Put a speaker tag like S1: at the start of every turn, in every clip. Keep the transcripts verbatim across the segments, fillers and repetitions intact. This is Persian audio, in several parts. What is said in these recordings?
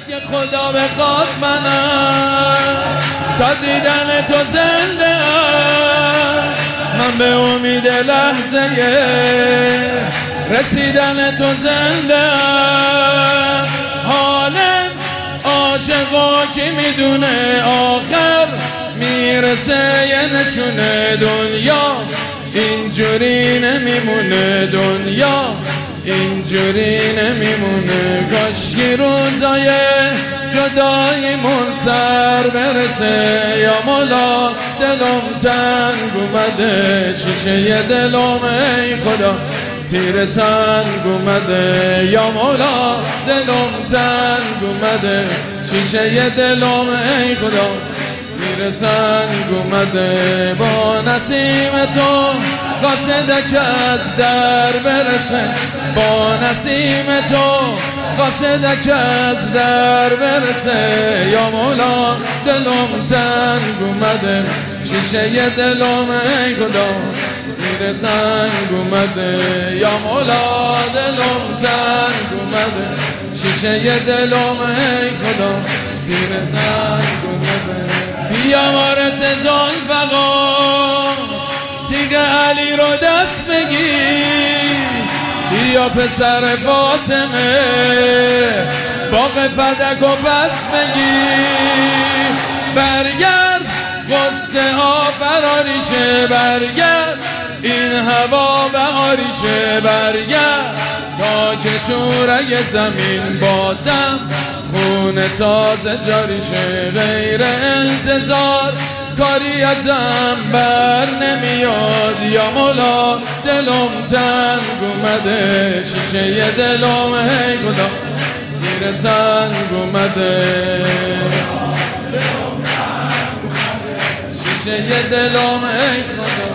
S1: اگه خدا بخواد منم تا دیدن تو زنده ام، من به امید لحظه رسیدن تو زنده ام. حال عاشقا کی میدونه آخر میرسه یه نشونه دنیا اینجوری نمیمونه، دنیا اینجوری نمیمونه. کاشکی روزای جداییمون سر برسه یا مولا، دلم تنگ اومده شیشه دلم ای خدا تیر سنگ اومده یا مولا، دلم تنگ اومده شیشه دلم ای خدا تیر سنگ اومده. با نسیم تو قاصدک از در برسه، با نسیم تو قاصدک از در برسه یا مولا، دلم تنگ اومده شیشه دلم ای خدا تیر سنگ اومده یا مولا، دلم تنگ اومده شیشه دلم ای خدا تیر سنگ اومده. بیا وارث ذوالفقار تیغ علی رو دست بگیر، بیا پسر فاطمه باغ فدک و پس بگیر. برگرد قصه ها فراریشه، برگرد این هوا بهاریشه، برگرد تا که تو رگ زمین بازم خون تازه جاریشه. غیر انتظار کاری ازم بر نمیاد یا مولا، دلم تنگ اومده شیشه دلم ای خدا تیر سنگ اومده شیشه دلم ای خدا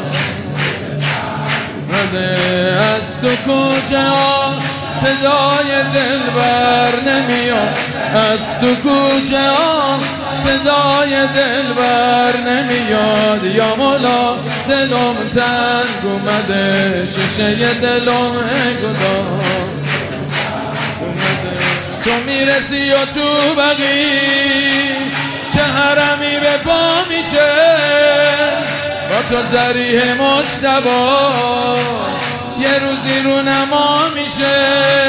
S1: اومده. از تو کوچه ها صدای دلبر نمیاد، از تو کوچه ها صدای دلبر نمیاد یا مولا، دلم تنگ اومده شیشه دلم ای خدا اومده. تو میرسی و تو بقی چه حرمی به پا میشه، با تو ذریح مجتبی یه روزی رو نما میشه.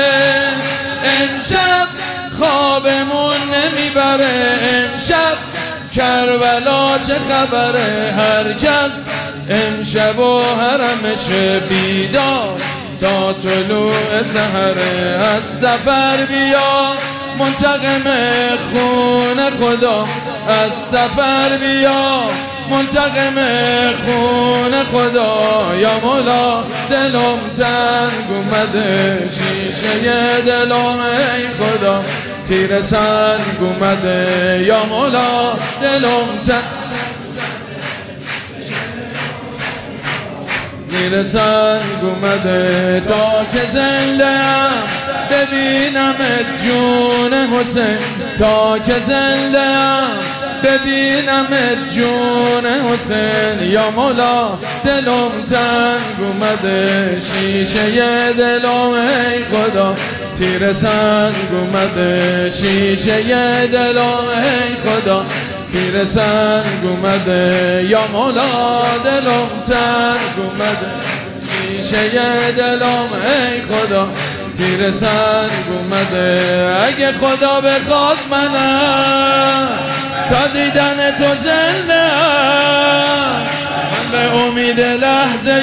S1: امشب خوابمون نمیبره، امشب کربلا چه خبره، هر کس امشب و حرمشه بیدار تا طلوع سحره. از سفر بیا منتقم خون خدا، از سفر بیا منتقم خون خدا یا مولا، دلم تنگ اومده شیشه دلم ای خدا تیر سنگ اومده یا مولا، دلم تنگ تیر سنگ اومده. تا که زنده‌ام ببینم جون حسین، تا که زنده‌ام ببینم جون حسین یا مولا، دلم تنگ اومده شیشه دلم ای خدا تیر سنگ اومده شیشه دلم ای خدا تیر سنگ اومده یا مولا، دلم تنگ اومده شیشه دلم ای خدا تیر سنگ اومده. اگه خدا بخواد منم تا دیدن تو زنده ام، من به امید لحظه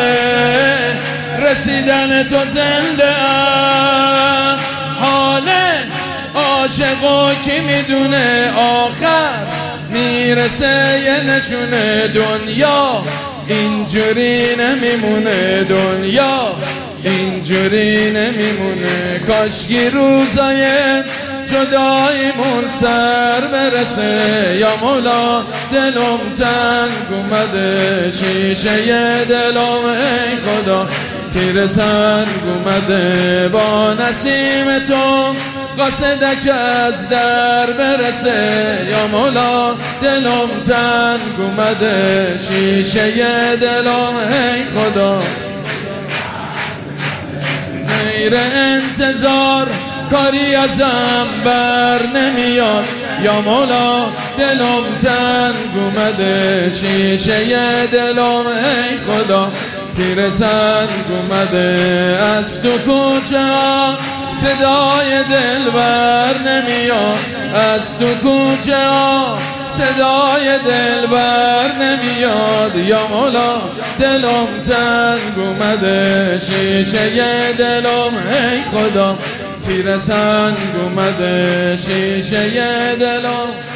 S1: رسیدن تو زنده ام. حال عاشقا کی میدونه آخر میرسه یه نشونه، دنیا اینجوری نمیمونه، دنیا اینجوری نمیمونه. کاشکی روزای جداییمون سر برسه یا مولا، دلم تنگ اومده شیشه دلم ای خدا تیر سنگ اومده. با نسیم تو قاصدک از در برسه یا مولا، دلم تنگ اومده شیشه دلم ای خدا غیر انتظار کاری ازم بر نمیاد یا مولا دلم تنگ اومده شیشه دلم ای خدا تیر سنگ اومده از تو کوچه ها صدای دل بر نمیاد از تو کوچه ها صدای دل بر نمیاد یا مولا دلم تنگ اومده شیشه دلم ای خدا تیر سنگ اومده شیشه دلم